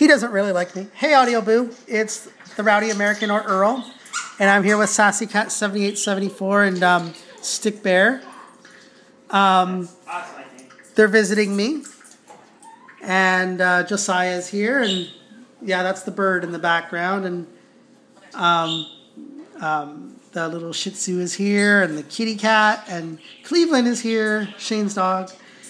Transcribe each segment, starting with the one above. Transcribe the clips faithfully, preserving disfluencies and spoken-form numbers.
He doesn't really like me. Hey, Audio Boo. It's the Rowdy American or Earl. And I'm here with Sassy Cat seventy-eight seventy-four and um, Stick Bear. Um, they're visiting me. And uh, Josiah's here. And yeah, that's the bird in the background. And um, um, the little Shih Tzu is here. And the kitty cat. And Cleveland is here. Shane's dog.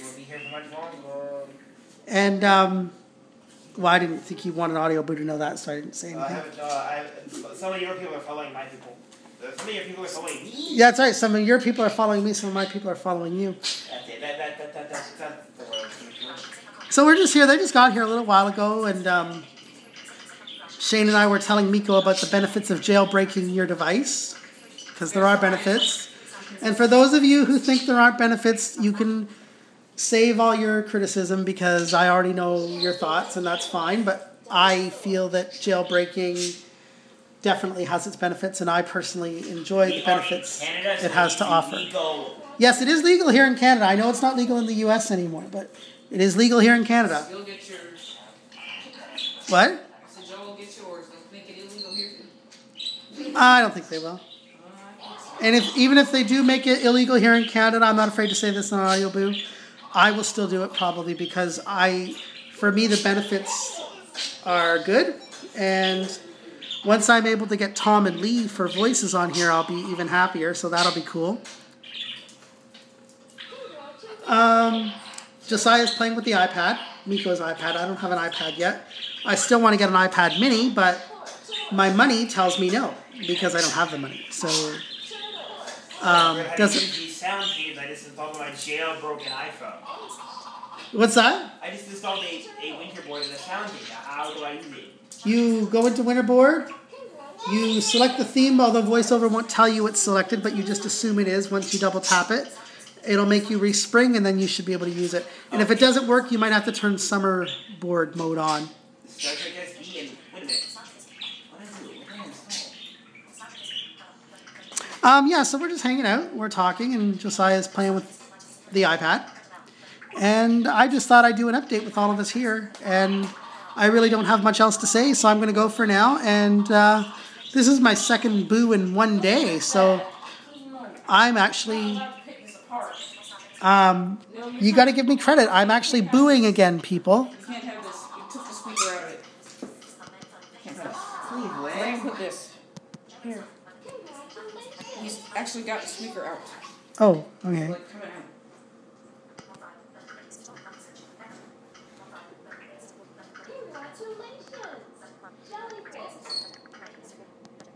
And... Um, Well, I didn't think you wanted Audio Boo to know that, so I didn't say anything. Uh, I haven't, uh, I, some of your people are following my people. Some of your people are following me. Yeah, that's right. Some of your people are following me. Some of my people are following you. That's it. That, that, that, that, that's, that's the word. So we're just here. They just got here a little while ago, and um, Shane and I were telling Miko about the benefits of jailbreaking your device, because there are benefits. And for those of you who think there aren't benefits, you can... save all your criticism because I already know your thoughts, and that's fine. But I feel that jailbreaking definitely has its benefits, and I personally enjoy the benefits Canada, so it has to offer. Legal. Yes, it is legal here in Canada. I know it's not legal in the U S anymore, but it is legal here in Canada. You'll get yours. What? I said Joe will get yours. They'll make it illegal here. I don't think they will. And if even if they do make it illegal here in Canada, I'm not afraid to say this on Audio Boo, I will still do it probably because I, for me, the benefits are good. And once I'm able to get Tom and Lee for voices on here, I'll be even happier. So that'll be cool. Um, Josiah's playing with the iPad, Miko's iPad. I don't have an iPad yet. I still want to get an iPad mini, but my money tells me no because I don't have the money. So um, doesn't. Sound feeds, I just installed my jailbroken iPhone. What's that? I just installed a, a Winterboard and a sound feed. How do I use it? You go into Winterboard, you select the theme, although VoiceOver won't tell you it's selected, but you just assume it is once you double tap it. It'll make you respring, and then you should be able to use it. And okay. If it doesn't work, you might have to turn summer board mode on. Um, yeah, so we're just hanging out, we're talking, and Josiah's playing with the iPad. And I just thought I'd do an update with all of us here, and I really don't have much else to say, so I'm going to go for now. And uh, this is my second boo in one day, so I'm actually... Um, you got to give me credit. I'm actually booing again, people. You can't have this. You took the squeaker out of it. Can't have it. Let me put this. Here. He's actually got the squeaker out. Oh, okay. Like, coming out.